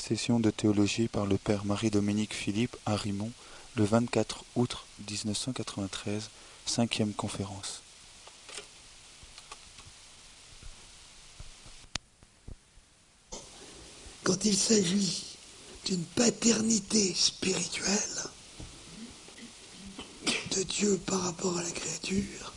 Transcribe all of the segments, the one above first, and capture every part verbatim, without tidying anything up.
session de théologie par le père Marie-Dominique Philippe à Rimont, le vingt-quatre août mille neuf cent quatre-vingt-treize, cinquième conférence. Quand il s'agit d'une paternité spirituelle de Dieu par rapport à la créature,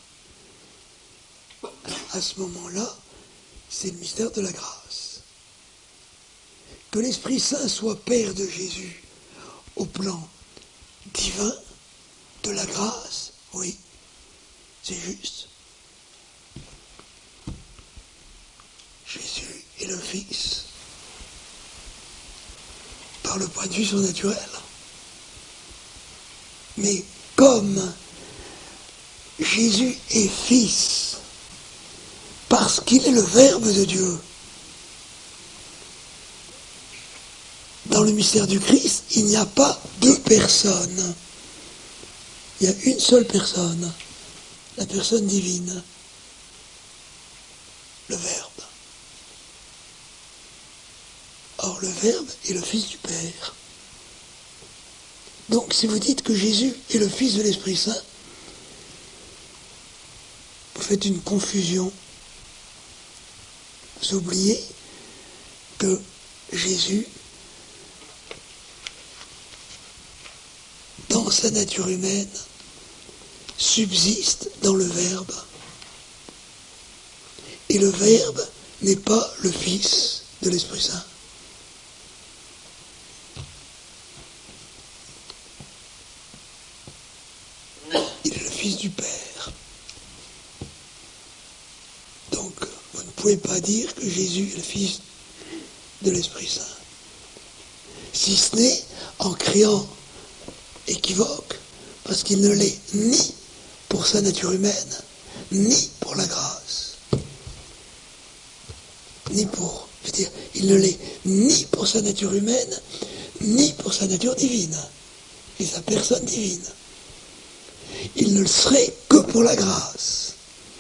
à ce moment-là, c'est le mystère de la grâce. Que l'Esprit Saint soit Père de Jésus au plan divin, de la grâce, oui, c'est juste. Jésus est le Fils, par le point de vue surnaturel. Mais comme Jésus est Fils, parce qu'il est le Verbe de Dieu, dans le mystère du Christ, il n'y a pas deux personnes. Il y a une seule personne, la personne divine, le Verbe. Or, le Verbe est le Fils du Père. Donc, si vous dites que Jésus est le Fils de l'Esprit Saint, vous faites une confusion. Vous oubliez que Jésus, dans sa nature humaine, subsiste dans le Verbe. Et le Verbe n'est pas le Fils de l'Esprit Saint. Il est le Fils du Père. Donc, vous ne pouvez pas dire que Jésus est le Fils de l'Esprit Saint. Si ce n'est en créant équivoque, parce qu'il ne l'est ni pour sa nature humaine, ni pour la grâce. Ni pour, je veux dire, il ne l'est ni pour sa nature humaine, ni pour sa nature divine, et sa personne divine. Il ne le serait que pour la grâce.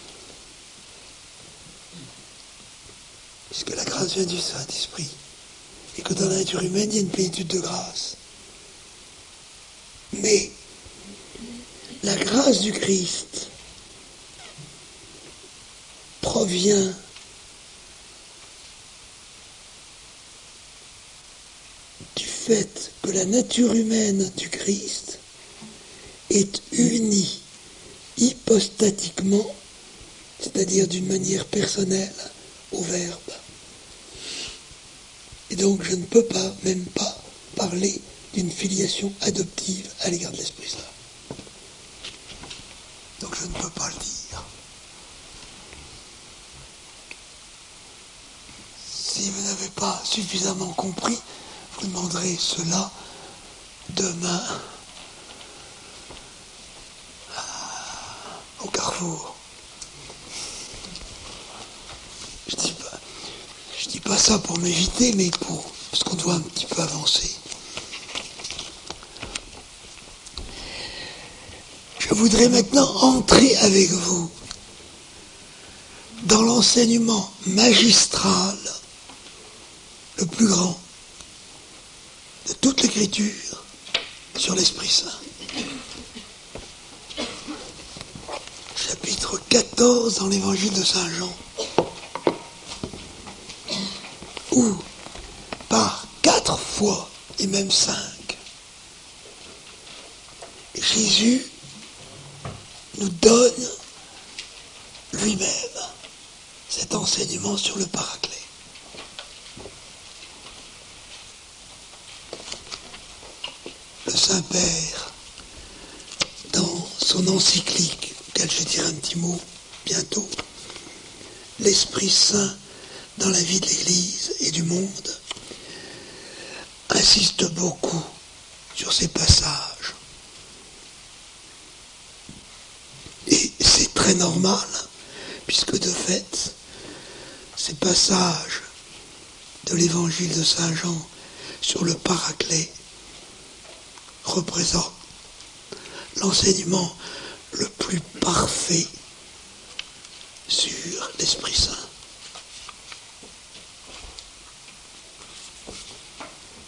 Puisque la grâce vient du Saint-Esprit, et que dans la nature humaine, il y a une plénitude de grâce. Mais la grâce du Christ provient du fait que la nature humaine du Christ est unie hypostatiquement, c'est-à-dire d'une manière personnelle, au Verbe. Et donc je ne peux pas, même pas, parler d'une filiation adoptive à l'égard de l'Esprit Saint. Donc je ne peux pas le dire. Si vous n'avez pas suffisamment compris, vous demanderez cela demain au carrefour. Je dis pas, je dis pas ça pour m'éviter, mais pour parce qu'on doit un petit peu avancer. Je voudrais maintenant entrer avec vous dans l'enseignement magistral le plus grand de toute l'Écriture sur l'Esprit Saint. Chapitre quatorze dans l'Évangile de Saint Jean, où par quatre fois, et même cinq, Jésus nous donne lui-même cet enseignement sur le Paraclet. Le Saint-Père, dans son encyclique, auquel je dirai un petit mot bientôt, l'Esprit Saint dans la vie de l'Église et du monde, insiste beaucoup sur ces passages. Et c'est très normal, puisque de fait, ces passages de l'Évangile de Saint Jean sur le Paraclet représentent l'enseignement le plus parfait sur l'Esprit Saint.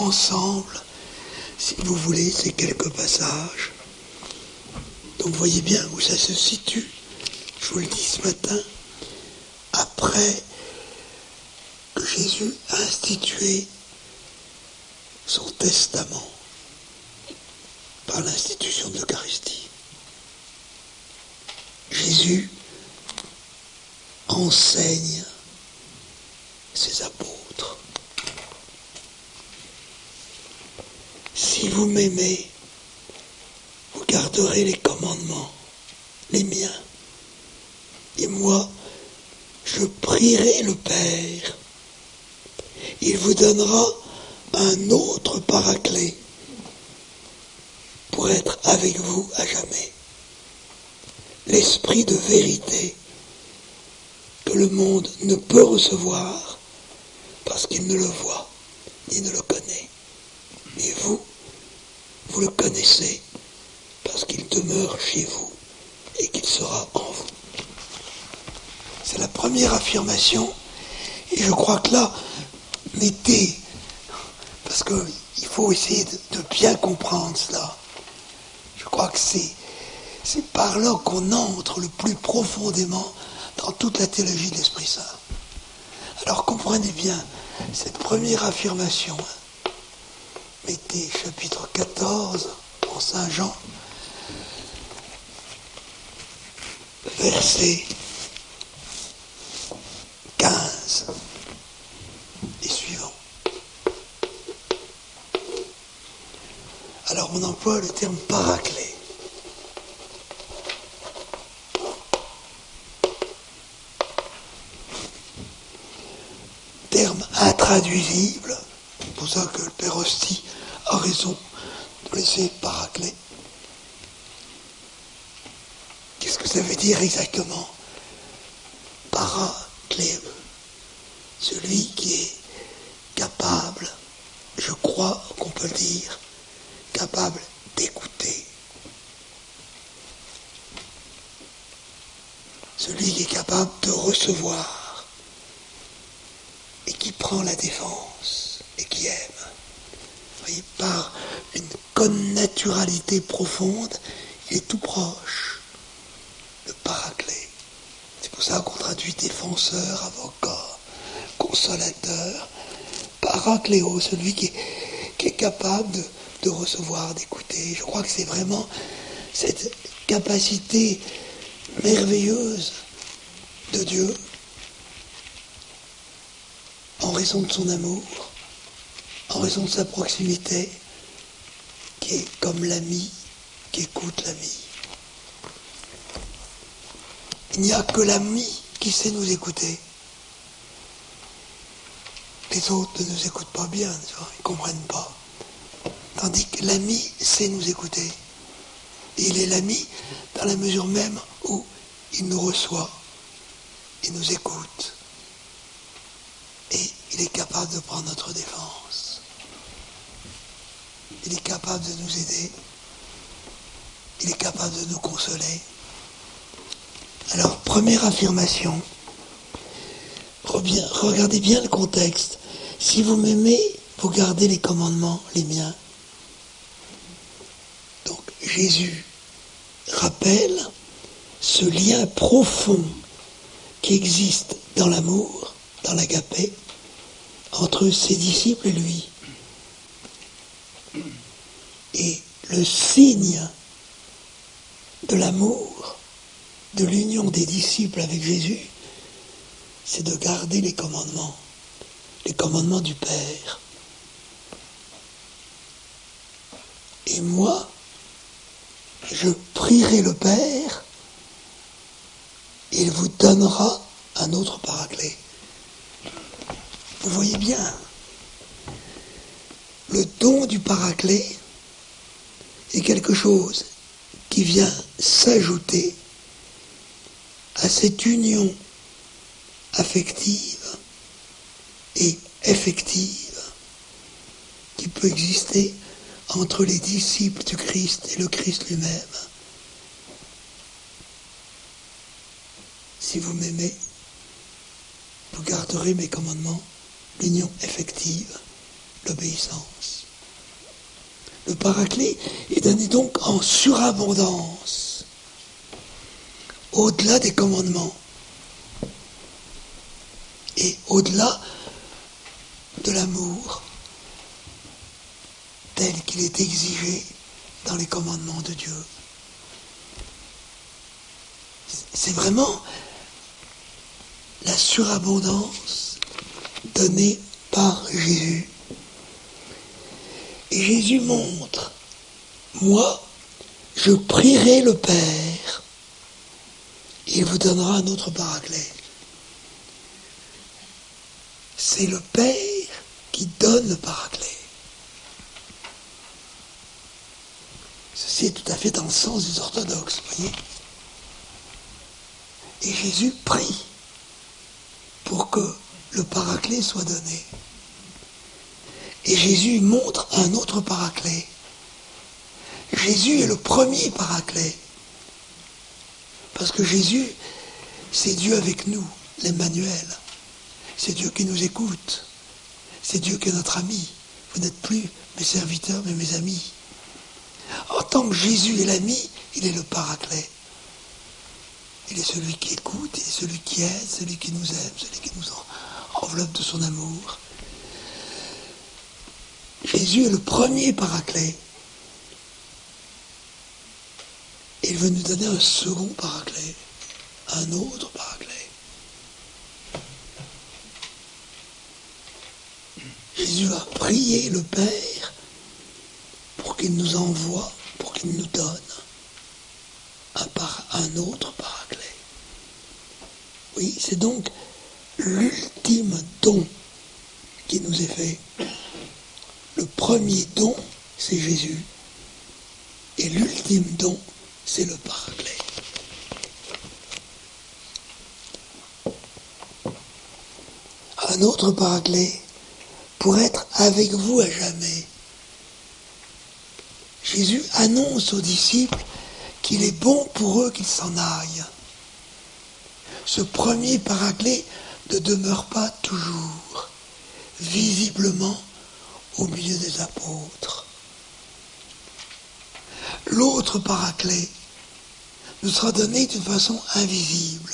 ensemble, si vous voulez, ces quelques passages. Donc voyez bien où ça se situe. Je vous le dis ce matin, après que Jésus a institué son testament par l'institution de l'Eucharistie. Jésus enseigne ses apôtres. Si vous m'aimez, vous garderez les commandements, les miens. Et moi, je prierai le Père. Il vous donnera un autre paraclet pour être avec vous à jamais. L'esprit de vérité que le monde ne peut recevoir parce qu'il ne le voit ni ne le connaît. Mais vous, vous le connaissez parce qu'il demeure chez vous et qu'il sera en vous. C'est la première affirmation et je crois que là, mettez, parce qu'il faut essayer de, de bien comprendre cela. Je crois que c'est, c'est par là qu'on entre le plus profondément dans toute la théologie de l'Esprit Saint. Alors comprenez bien cette première affirmation. Mettez chapitre quatorze en Saint Jean, verset quinze et suivant. Alors on emploie le terme paraclet. Terme intraduisible, c'est pour ça que le Père Hostie a raison de laisser paraclet. Qu'est-ce que ça veut dire exactement? Paraclet, celui qui est capable, je crois qu'on peut le dire, capable d'écouter. Celui qui est capable de recevoir et qui prend la défense et qui aime. Vous voyez, par une connaturalité profonde, il est tout proche. Le paraclet. C'est pour ça qu'on traduit défenseur, avocat, consolateur. Paracléo, celui qui est, qui est capable de, de recevoir, d'écouter. Je crois que c'est vraiment cette capacité merveilleuse de Dieu en raison de son amour, en raison de sa proximité, qui est comme l'ami qui écoute l'ami. Il n'y a que l'ami qui sait nous écouter. Les autres ne nous écoutent pas bien, ils ne comprennent pas. Tandis que l'ami sait nous écouter. Et il est l'ami dans la mesure même où il nous reçoit, il nous écoute. Et il est capable de prendre notre défense. Il est capable de nous aider. Il est capable de nous consoler. Alors, première affirmation. Regardez bien le contexte. Si vous m'aimez, vous gardez les commandements, les miens. Donc, Jésus rappelle ce lien profond qui existe dans l'amour, dans l'agapé, entre ses disciples et lui. Et le signe de l'amour, de l'union des disciples avec Jésus, c'est de garder les commandements, les commandements du Père. Et moi, je prierai le Père, et il vous donnera un autre paraclet. Vous voyez bien, le don du paraclet est quelque chose qui vient s'ajouter à cette union affective et effective qui peut exister entre les disciples du Christ et le Christ lui-même. Si vous m'aimez, vous garderez mes commandements, l'union effective, l'obéissance. Le Paraclet est donné donc en surabondance, au-delà des commandements et au-delà de l'amour tel qu'il est exigé dans les commandements de Dieu. C'est vraiment la surabondance donnée par Jésus. Et Jésus montre, moi, je prierai le Père, et il vous donnera un autre Paraclet. C'est le Père qui donne le Paraclet. Ceci est tout à fait dans le sens des orthodoxes, vous voyez. Et Jésus prie pour que le Paraclet soit donné. Et Jésus montre un autre Paraclet. Jésus est le premier Paraclet. Parce que Jésus, c'est Dieu avec nous, l'Emmanuel. C'est Dieu qui nous écoute. C'est Dieu qui est notre ami. Vous n'êtes plus mes serviteurs, mais mes amis. En tant que Jésus est l'ami, il est le Paraclet. Il est celui qui écoute, il est celui qui aide, celui qui nous aime, celui qui nous enveloppe de son amour. Jésus est le premier Paraclet. Et il veut nous donner un second Paraclet, un autre Paraclet. Jésus a prié le Père pour qu'il nous envoie, pour qu'il nous donne un, par, un autre Paraclet. Oui, c'est donc l'ultime don qui nous est fait. Le premier don, c'est Jésus. Et l'ultime don, c'est le Paraclet. Un autre Paraclet pour être avec vous à jamais. Jésus annonce aux disciples qu'il est bon pour eux qu'ils s'en aillent. Ce premier Paraclet ne demeure pas toujours, visiblement, au milieu des apôtres. L'autre Paraclet nous sera donné d'une façon invisible.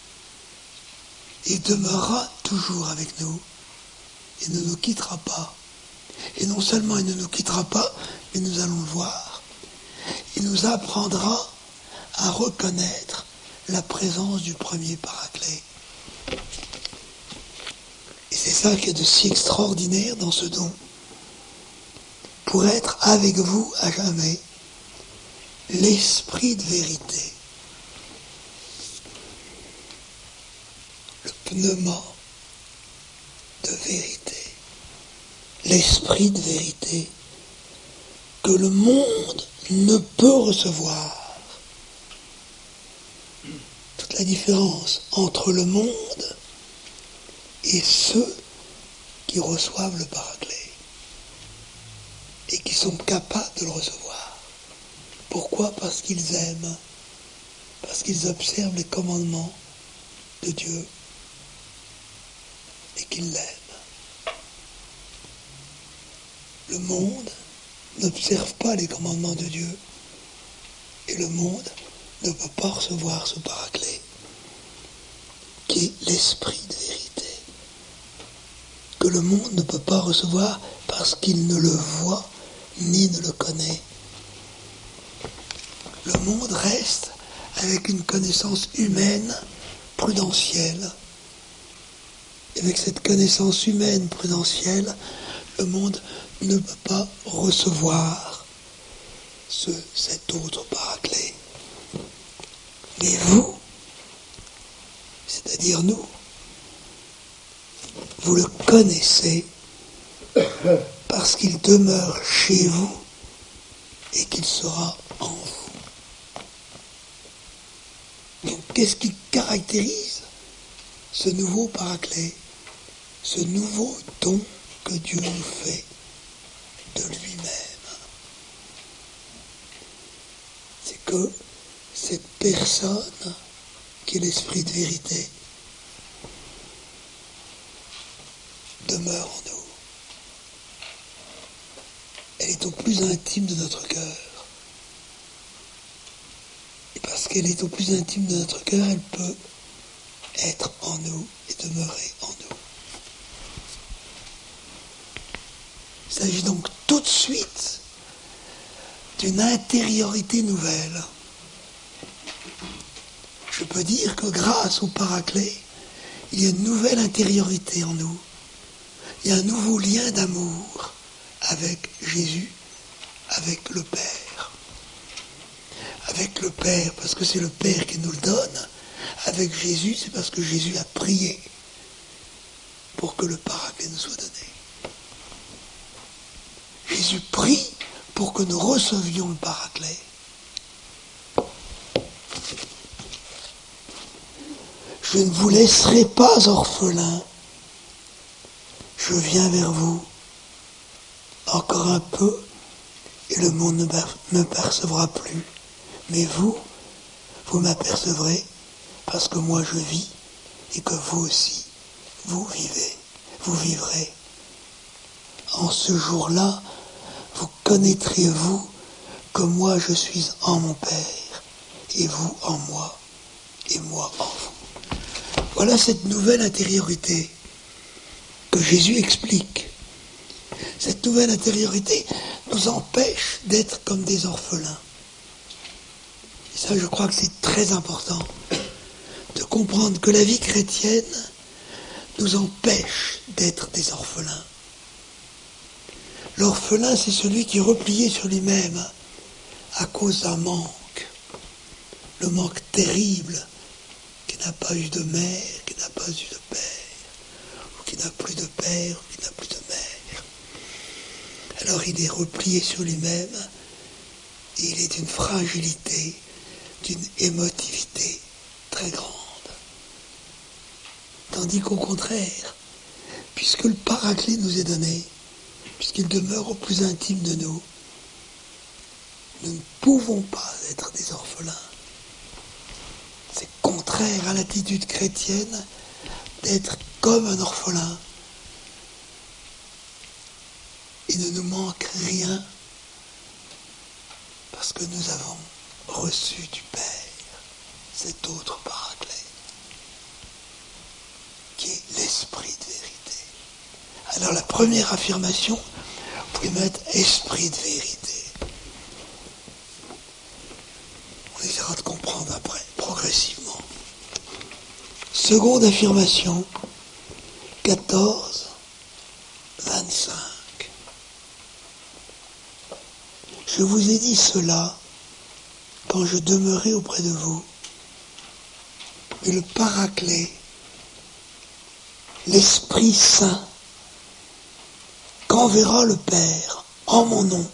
Il demeurera toujours avec nous. Il ne nous quittera pas. Et non seulement il ne nous quittera pas, mais nous allons le voir. Il nous apprendra à reconnaître la présence du premier Paraclet. Et c'est ça qui est de si extraordinaire dans ce don. Pour être avec vous à jamais, l'esprit de vérité, le pneuma de vérité, l'esprit de vérité que le monde ne peut recevoir. Toute la différence entre le monde et ceux qui reçoivent le Paraclet et qui sont capables de le recevoir. Pourquoi ? Parce qu'ils aiment, parce qu'ils observent les commandements de Dieu et qu'ils l'aiment. Le monde n'observe pas les commandements de Dieu et le monde ne peut pas recevoir ce Paraclet qui est l'esprit de vérité que le monde ne peut pas recevoir parce qu'il ne le voit ni ne le connaît. Le monde reste avec une connaissance humaine prudentielle. Et avec cette connaissance humaine prudentielle, le monde ne peut pas recevoir ce, cet autre Paraclet. Mais vous, c'est-à-dire nous, vous le connaissez parce qu'il demeure chez vous et qu'il sera en vous. Donc, qu'est-ce qui caractérise ce nouveau Paraclet, ce nouveau don que Dieu nous fait de lui-même? C'est que cette personne qui est l'esprit de vérité demeure en nous. elle est au plus intime de notre cœur. Et parce qu'elle est au plus intime de notre cœur, elle peut être en nous et demeurer en nous. Il s'agit donc tout de suite d'une intériorité nouvelle. Je peux dire que grâce au Paraclet, il y a une nouvelle intériorité en nous. Il y a un nouveau lien d'amour avec Jésus, avec le Père. Avec le Père, parce que c'est le Père qui nous le donne. Avec Jésus, c'est parce que Jésus a prié pour que le Paraclet nous soit donné. Jésus prie pour que nous recevions le Paraclet. Je ne vous laisserai pas orphelin. Je viens vers vous. Encore un peu, et le monde ne me percevra plus. Mais vous, vous m'apercevrez, parce que moi je vis, et que vous aussi, vous vivez, vous vivrez. En ce jour-là, vous connaîtrez, vous, que moi je suis en mon Père, et vous en moi, et moi en vous. Voilà cette nouvelle intériorité que Jésus explique. Cette nouvelle intériorité nous empêche d'être comme des orphelins. Et ça, je crois que c'est très important de comprendre que la vie chrétienne nous empêche d'être des orphelins. L'orphelin, c'est celui qui est replié sur lui-même à cause d'un manque. Le manque terrible, qui n'a pas eu de mère, qui n'a pas eu de père, ou qui n'a plus de père, ou qui n'a plus de mère. Alors il est replié sur lui-même, et il est d'une fragilité, d'une émotivité très grande. Tandis qu'au contraire, puisque le Paraclet nous est donné, puisqu'il demeure au plus intime de nous, nous ne pouvons pas être des orphelins. C'est contraire à l'attitude chrétienne d'être comme un orphelin. Il ne nous manque rien parce que nous avons reçu du Père cet autre Paraclet qui est l'esprit de vérité. Alors la première affirmation, vous pouvez mettre esprit de vérité. On essaiera de comprendre après, progressivement. Seconde affirmation, quatorze, vingt-cinq. Je vous ai dit cela quand je demeurais auprès de vous. Mais le Paraclet, l'Esprit Saint, qu'enverra le Père en mon nom,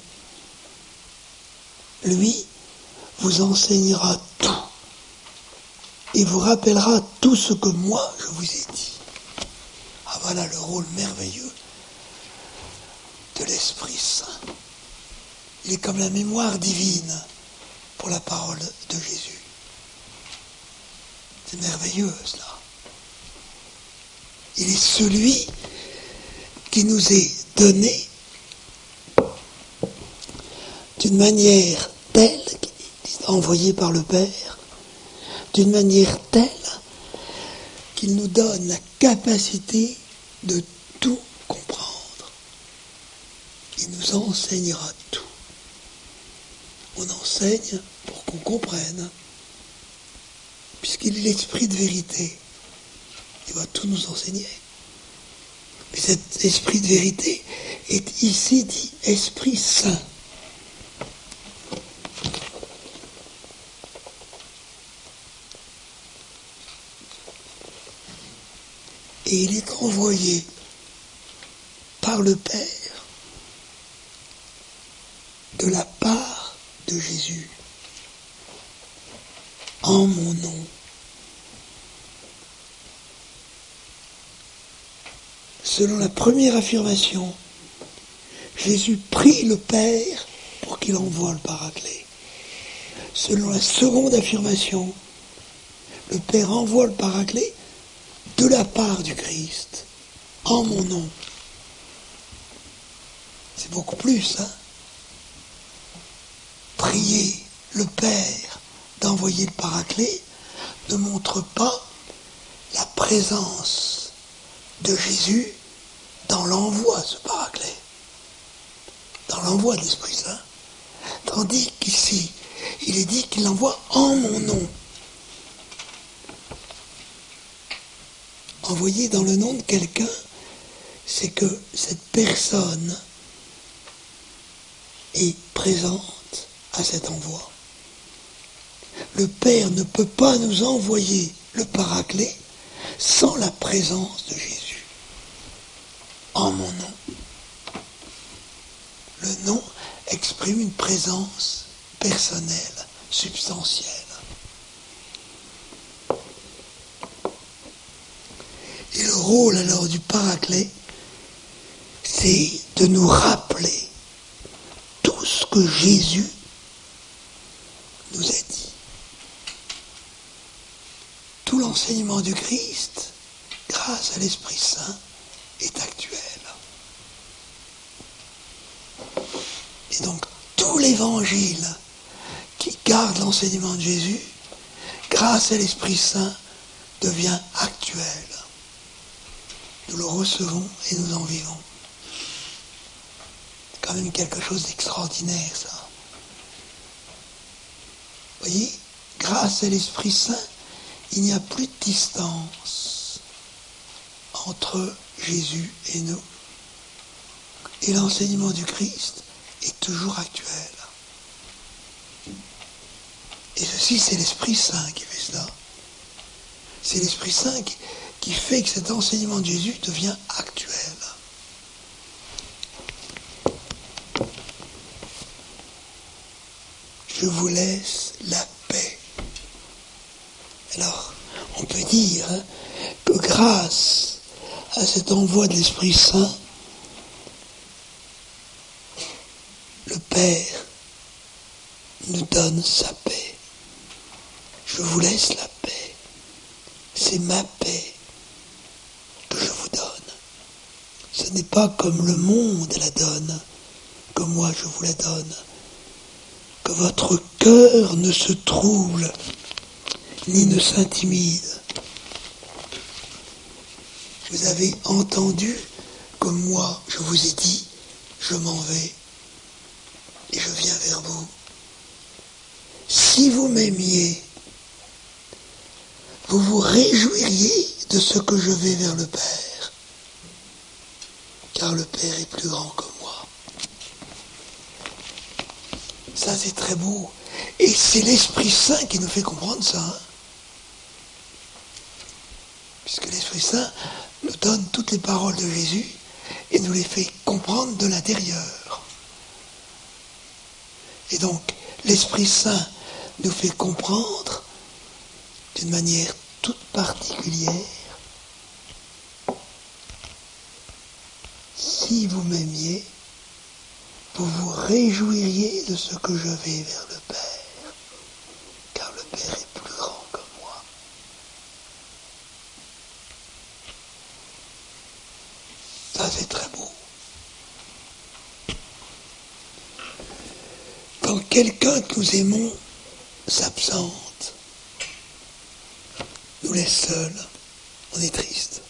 lui vous enseignera tout et vous rappellera tout ce que moi je vous ai dit. Ah voilà le rôle merveilleux de l'Esprit Saint. Il est comme la mémoire divine pour la parole de Jésus. C'est merveilleux cela. Il est celui qui nous est donné d'une manière telle, envoyé par le Père, d'une manière telle qu'il nous donne la capacité de tout comprendre. Il nous enseignera tout. On enseigne pour qu'on comprenne, puisqu'il est l'esprit de vérité. Il va tout nous enseigner. Mais cet esprit de vérité est ici dit Esprit Saint. Et il est envoyé par le Père de la part de Jésus en mon nom. Selon la première affirmation, Jésus prie le Père pour qu'il envoie le Paraclet. Selon la seconde affirmation, le Père envoie le Paraclet de la part du Christ, en mon nom. C'est beaucoup plus, hein. prier le Père d'envoyer le Paraclet ne montre pas la présence de Jésus dans l'envoi de ce Paraclet, dans l'envoi de l'Esprit Saint. Tandis qu'ici, il est dit qu'il l'envoie en mon nom. Envoyer dans le nom de quelqu'un, c'est que cette personne est présente à cet envoi. Le Père ne peut pas nous envoyer le Paraclet sans la présence de Jésus. En mon nom. Le nom exprime une présence personnelle, substantielle. Et le rôle alors du Paraclet, c'est de nous rappeler tout ce que Jésus nous a dit. Tout l'enseignement du Christ, grâce à l'Esprit Saint, est actuel. Et donc, tout l'évangile qui garde l'enseignement de Jésus, grâce à l'Esprit Saint, devient actuel. Nous le recevons et nous en vivons. C'est quand même quelque chose d'extraordinaire, ça. Vous voyez, grâce à l'Esprit Saint, il n'y a plus de distance entre Jésus et nous. Et l'enseignement du Christ est toujours actuel. Et ceci, c'est l'Esprit Saint qui fait cela. C'est l'Esprit Saint qui, qui fait que cet enseignement de Jésus devient actuel. Je vous laisse la paix. Alors, on peut dire hein, que grâce à cet envoi de l'Esprit Saint, le Père nous donne sa paix. Je vous laisse la paix. C'est ma paix que je vous donne. Ce n'est pas comme le monde la donne, que moi je vous la donne. Que votre cœur ne se trouble, ni ne s'intimide. Vous avez entendu, comme moi je vous ai dit, je m'en vais et je viens vers vous. Si vous m'aimiez, vous vous réjouiriez de ce que je vais vers le Père, car le Père est plus grand que moi. Ça, c'est très beau. Et c'est l'Esprit Saint qui nous fait comprendre ça. Hein, puisque l'Esprit Saint nous donne toutes les paroles de Jésus et nous les fait comprendre de l'intérieur. Et donc, l'Esprit Saint nous fait comprendre d'une manière toute particulière. Si vous m'aimiez, vous vous réjouiriez de ce que je vais vers le Père, car le Père est plus grand que moi. Ça, c'est très beau. Quand quelqu'un que nous aimons s'absente, nous laisse seuls, on est triste.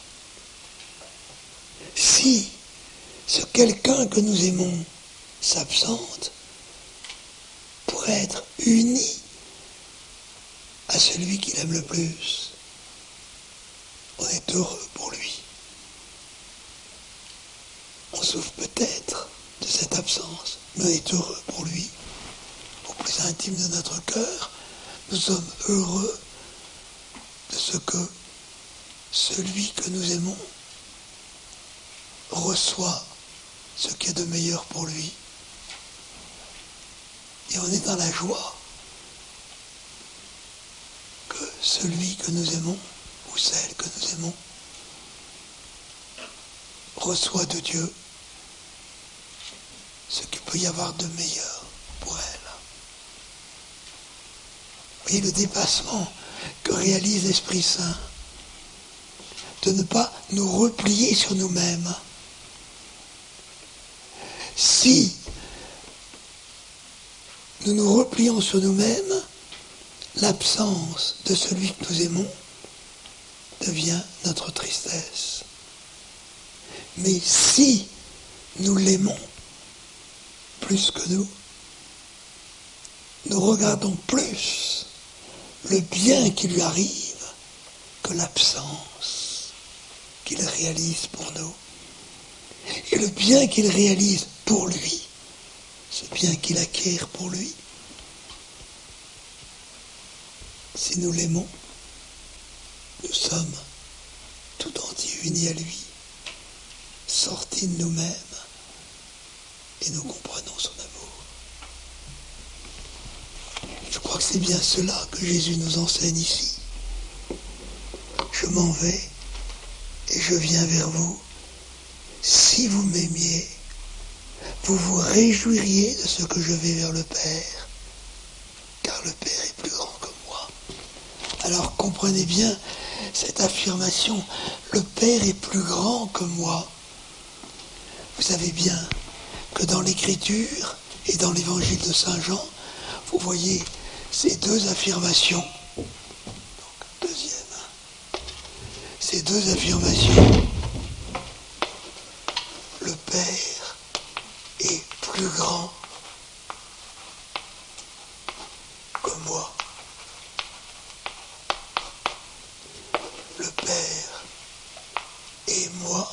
Si ce quelqu'un que nous aimons s'absente, pour être uni à celui qu'il aime le plus, on est heureux pour lui. On souffre peut-être de cette absence, mais on est heureux pour lui. Au plus intime de notre cœur, nous sommes heureux de ce que celui que nous aimons reçoit ce qu'il y a de meilleur pour lui. Et on est dans la joie que celui que nous aimons, ou celle que nous aimons, reçoit de Dieu ce qu'il peut y avoir de meilleur pour elle. Vous voyez le dépassement que réalise l'Esprit Saint, de ne pas nous replier sur nous-mêmes. Si nous nous replions sur nous-mêmes, l'absence de celui que nous aimons devient notre tristesse. Mais si nous l'aimons plus que nous, nous regardons plus le bien qui lui arrive que l'absence qu'il réalise pour nous. Et le bien qu'il réalise pour lui, ce bien qu'il acquiert pour lui, si nous l'aimons, nous sommes tout entiers unis à lui, sortis de nous-mêmes, et nous comprenons son amour. Je crois que c'est bien cela que Jésus nous enseigne ici. Je m'en vais et je viens vers vous. Si vous m'aimiez, vous vous réjouiriez de ce que je vais vers le Père, car le Père est plus grand que moi. Alors comprenez bien cette affirmation, le Père est plus grand que moi. Vous savez bien que dans l'Écriture et dans l'Évangile de Saint Jean, vous voyez ces deux affirmations. Donc, deuxième. Ces deux affirmations. Le Père est plus grand que moi. Le Père et moi,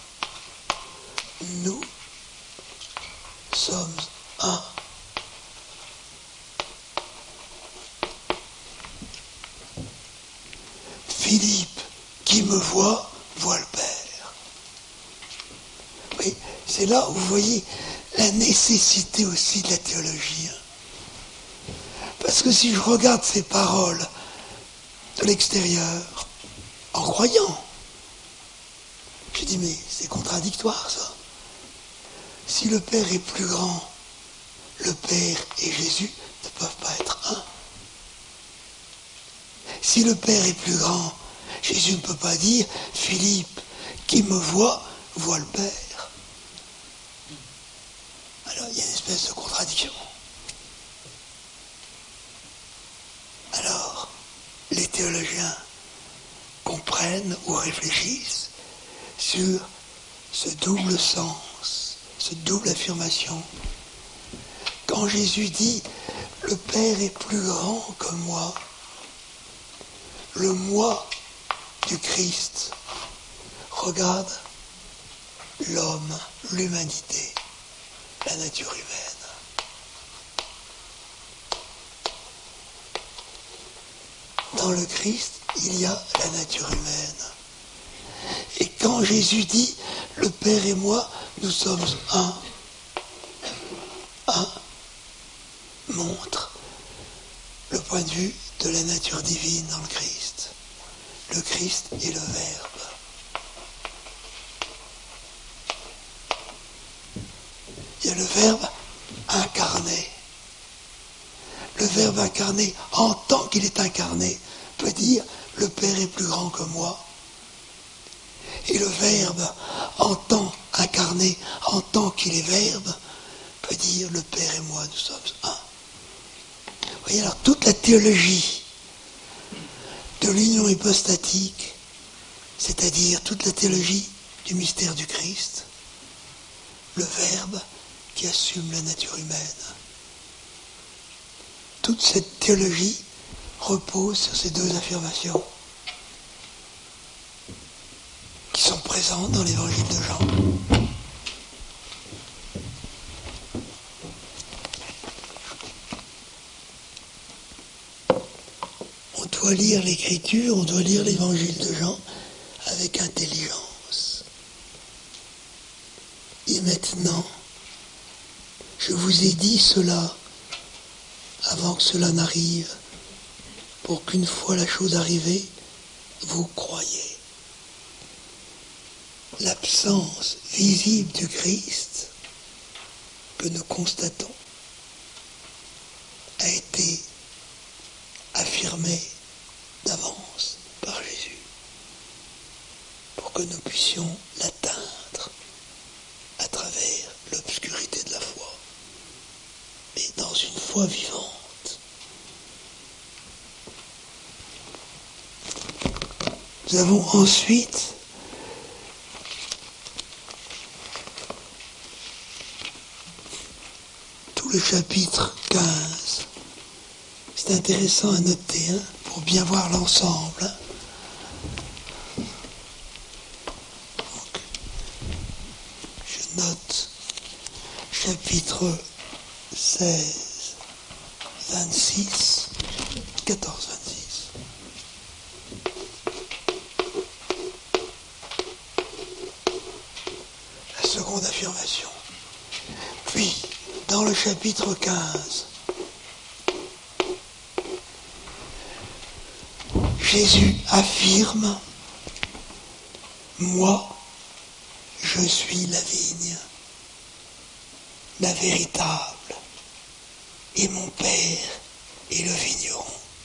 nous sommes un. Philippe, qui me voit, voit le Père. Oui, c'est là où vous voyez la nécessité aussi de la théologie. Parce que si je regarde ces paroles de l'extérieur, en croyant, je dis mais c'est contradictoire ça. Si le Père est plus grand, le Père et Jésus ne peuvent pas être un. Si le Père est plus grand, Jésus ne peut pas dire « Philippe, qui me voit, voit le Père ». Alors il y a une espèce de contradiction. Alors, les théologiens comprennent ou réfléchissent sur ce double sens, cette double affirmation. Quand Jésus dit « Le Père est plus grand que moi », le moi du Christ regarde l'homme, l'humanité, la nature humaine. Dans le Christ, il y a la nature humaine. Et quand Jésus dit « Le Père et moi, nous sommes un », un montre le point de vue de la nature divine dans le Christ. Le Christ est le Verbe. Il y a le Verbe incarné. Le Verbe incarné, en tant qu'il est incarné, peut dire « Le Père est plus grand que moi ». Et le Verbe, en tant incarné, en tant qu'il est Verbe, peut dire « Le Père et moi, nous sommes un ». Vous voyez, alors toute la théologie de l'union hypostatique, c'est-à-dire toute la théologie du mystère du Christ, le Verbe qui assume la nature humaine. Toute cette théologie repose sur ces deux affirmations qui sont présentes dans l'évangile de Jean. On doit lire l'écriture, on doit lire l'évangile de Jean avec intelligence. Et maintenant, je vous ai dit cela avant que cela n'arrive, pour qu'une fois la chose arrivée, vous croyez. L'absence visible du Christ que nous constatons a été affirmée d'avance par Jésus pour que nous puissions l'atteindre à travers l'obscurité de la foi et dans une foi vivante. Nous avons ensuite tout le chapitre quinze. C'est intéressant à noter, hein, pour bien voir l'ensemble. Hein. Donc, je note chapitre seize, vingt-six, quatorze, vingt-six. La seconde affirmation. Puis, dans le chapitre quinze, Jésus affirme, « Moi, je suis la vigne, la véritable, et mon Père est le vigneron.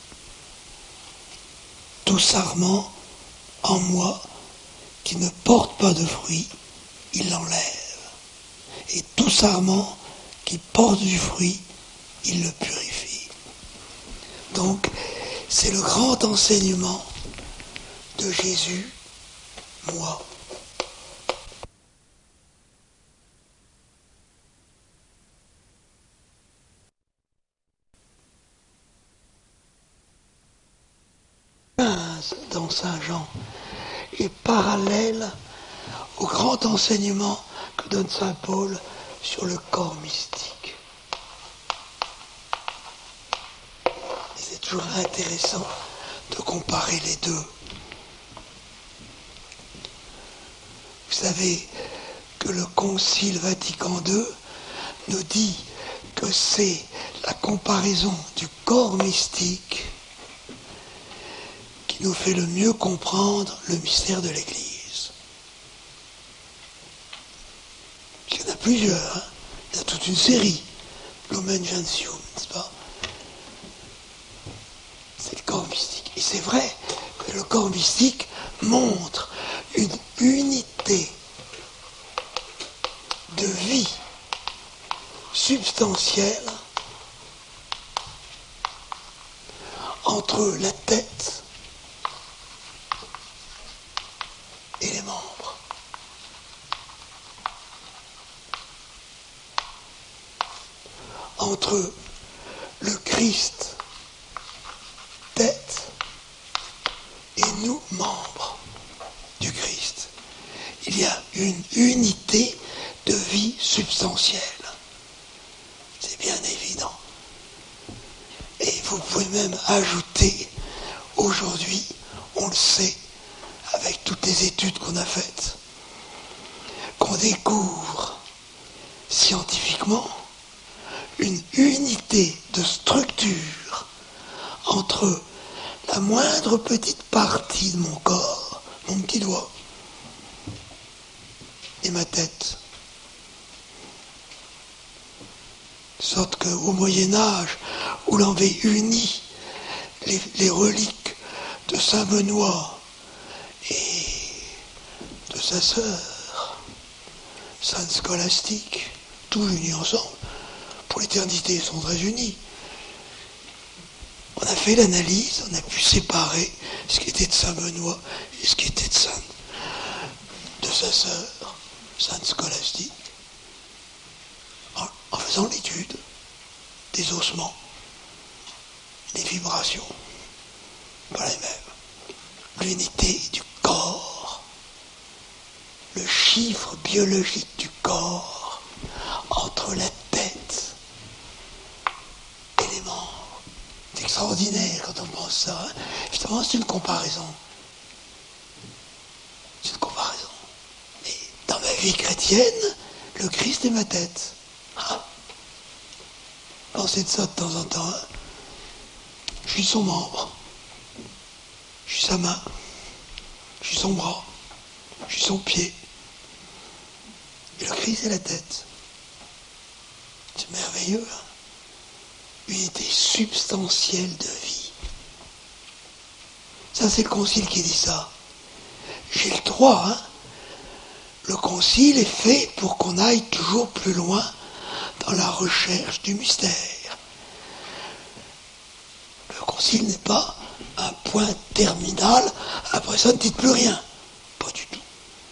Tout sarment en moi qui ne porte pas de fruit, il l'enlève. Et tout sarment qui porte du fruit, il le purifie. » Donc, c'est le grand enseignement de Jésus, moi. quinze dans Saint Jean est parallèle au grand enseignement que donne Saint Paul sur le corps mystique. Et c'est toujours intéressant de comparer les deux. Vous savez que le Concile Vatican deux nous dit que c'est la comparaison du corps mystique qui nous fait le mieux comprendre le mystère de l'Église. Il y en a plusieurs, hein. Il y a toute une série. Lumen Gentium, n'est-ce pas? C'est le corps mystique. Et c'est vrai que le corps mystique montre une unité de vie substantielle entre la tête et les membres. Entre le Christ, tête, et nous, membres du Christ. Il y a une unité de vie substantielle. C'est bien évident. Et vous pouvez même ajouter, aujourd'hui, on le sait, avec toutes les études qu'on a faites, qu'on découvre scientifiquement une unité de structure entre la moindre petite partie de mon corps, mon petit doigt, et ma tête. De sorte qu'au Moyen-Âge, où l'on avait uni les, les reliques de Saint Benoît et de sa sœur, Sainte Scolastique, tous unis ensemble, pour l'éternité, ils sont très unis. On a fait l'analyse, on a pu séparer ce qui était de Saint Benoît et ce qui était de, Sainte, de sa sœur, Sainte Scolastique, en, en faisant l'étude des ossements, des vibrations, pas les mêmes. L'unité du corps, le chiffre biologique du corps entre la tête et les membres. C'est extraordinaire quand on pense ça. Hein. Évidemment, c'est une comparaison. C'est une comparaison. Mais dans ma vie chrétienne, le Christ est ma tête. Hein. Pensez de ça de temps en temps. Hein. Je suis son membre. Je suis sa main. Je suis son bras. Je suis son pied. Et le Christ est la tête. C'est merveilleux. Hein. Unité substantielle de vie. Ça, c'est le Concile qui dit ça. J'ai le droit, hein. Le Concile est fait pour qu'on aille toujours plus loin dans la recherche du mystère. Le concile n'est pas un point terminal, après ça ne dites plus rien. Pas du tout.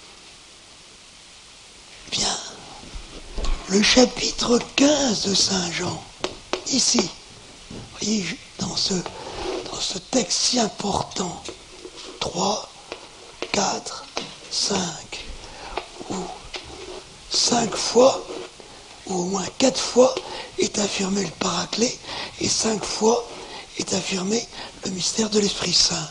Bien. Le chapitre quinze de Saint Jean, ici, vous voyez, dans ce, dans ce texte si important, trois, quatre, cinq, où cinq fois, ou au moins quatre fois, est affirmé le Paraclet, et cinq fois est affirmé le mystère de l'Esprit Saint.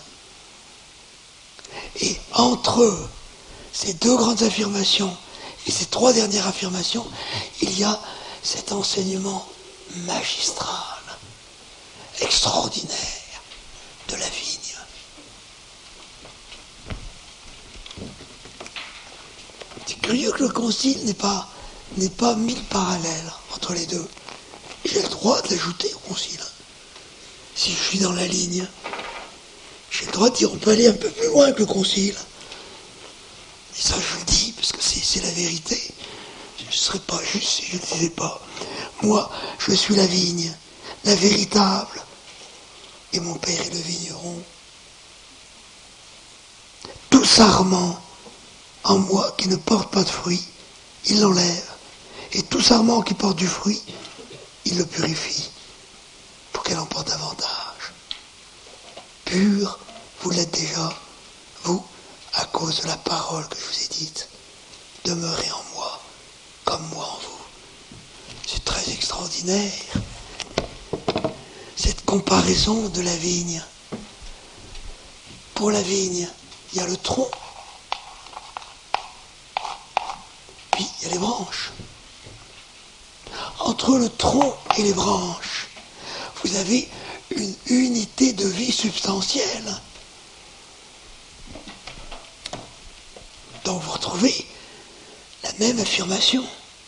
Et entre ces deux grandes affirmations et ces trois dernières affirmations, il y a cet enseignement magistral, extraordinaire de la vigne. C'est curieux que le concile n'ait pas, n'ait pas mis le parallèle entre les deux. J'ai le droit de l'ajouter au concile. Si je suis dans la ligne, j'ai le droit de dire on peut aller un peu plus loin que le concile. Et ça je le dis parce que c'est, c'est la vérité. Je ne serais pas juste si je ne le disais pas. Moi, je suis la vigne, la véritable, et mon père est le vigneron. Tout sarment en moi qui ne porte pas de fruit, il l'enlève. Et tout sarment qui porte du fruit, il le purifie pour qu'elle en porte davantage. Pur, vous l'êtes déjà, vous, à cause de la parole que je vous ai dite. Demeurez en moi, comme moi en vous. C'est très extraordinaire, cette comparaison de la vigne. Pour la vigne, il y a le tronc, puis il y a les branches. Entre le tronc et les branches, vous avez une unité de vie substantielle. Donc vous retrouvez la même affirmation.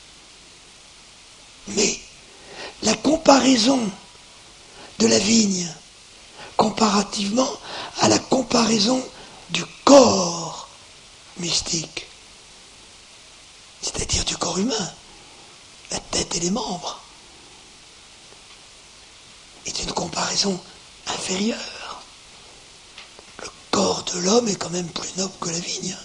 Mais la comparaison de la vigne comparativement à la comparaison du corps mystique, c'est-à-dire du corps humain, la tête et les membres, est une comparaison inférieure. Le corps de l'homme est quand même plus noble que la vigne.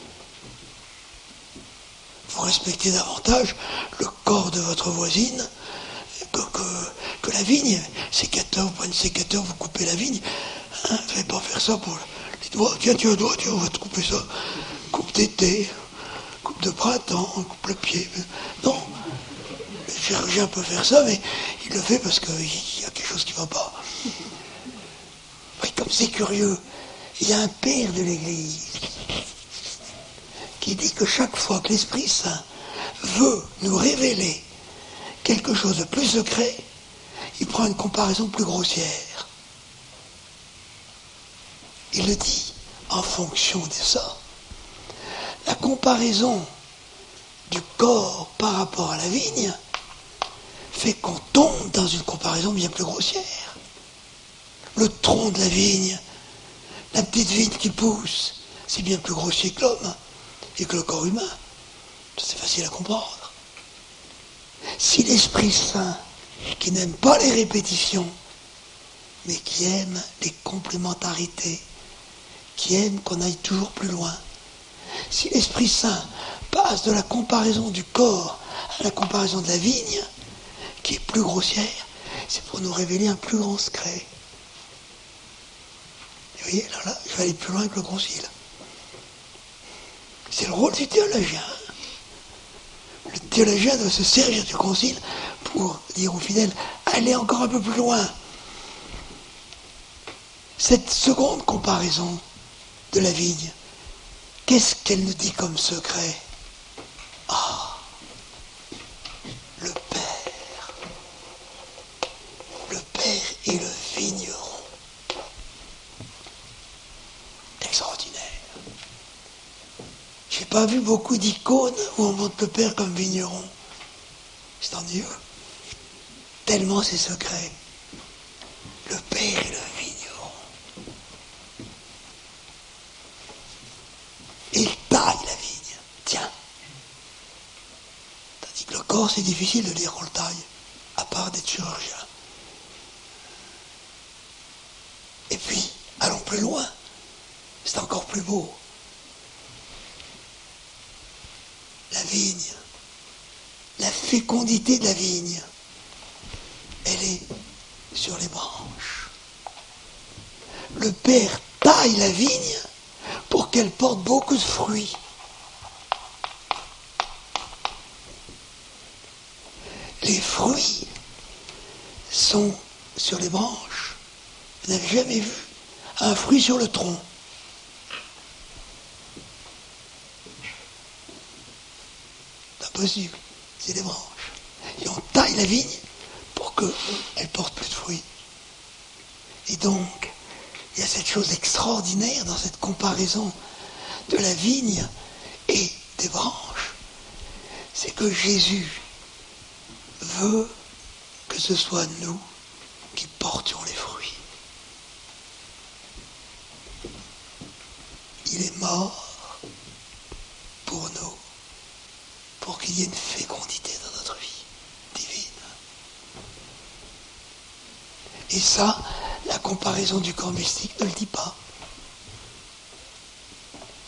Vous respectez davantage le corps de votre voisine que, que, que la vigne. Sécateur, vous prenez le sécateur, vous coupez la vigne. Hein, vous n'allez pas faire ça pour les doigts. Tiens, tiens, doigt, tiens, on va te couper ça. Coupe d'été, coupe de printemps, coupe le pied. Non. Le chirurgien peut faire ça, mais il le fait parce qu'il y a quelque chose qui ne va pas. Oui, comme c'est curieux, il y a un père de l'Église qui dit que chaque fois que l'Esprit Saint veut nous révéler quelque chose de plus secret, il prend une comparaison plus grossière. Il le dit en fonction de ça. La comparaison du corps par rapport à la vigne fait qu'on tombe dans une comparaison bien plus grossière. Le tronc de la vigne, la petite vigne qui pousse, c'est bien plus grossier que l'homme et que le corps humain. C'est facile à comprendre. Si l'Esprit Saint, qui n'aime pas les répétitions, mais qui aime les complémentarités, qui aime qu'on aille toujours plus loin, si l'Esprit Saint passe de la comparaison du corps à la comparaison de la vigne, qui est plus grossière, c'est pour nous révéler un plus grand secret. Vous voyez, là, là, je vais aller plus loin que le concile. C'est le rôle du théologien. Le théologien doit se servir du concile pour dire aux fidèles, allez encore un peu plus loin. Cette seconde comparaison de la vigne, qu'est-ce qu'elle nous dit comme secret? Ah, le Père. Le Père est le vigneron. Extraordinaire. J'ai pas vu beaucoup d'icônes où on montre le Père comme vigneron. C'est ennuyeux. Tellement c'est secret. Le Père est le vigneron. Il taille la vigne. Tiens. Tandis que le corps, c'est difficile de dire qu'on le taille, à part d'être chirurgien. Et puis, allons plus loin. C'est encore plus beau. La vigne, la fécondité de la vigne, elle est sur les branches. Le Père taille la vigne pour qu'elle porte beaucoup de fruits. Les fruits sont sur les branches. Vous n'avez jamais vu un fruit sur le tronc. Impossible, c'est les branches. Et on taille la vigne pour qu'elle porte plus de fruits. Et donc, il y a cette chose extraordinaire dans cette comparaison de la vigne et des branches. C'est que Jésus veut que ce soit nous qui portions les fruits. Il est mort pour nous, pour qu'il y ait une fécondité dans notre vie divine. Et ça, la comparaison du corps mystique ne le dit pas.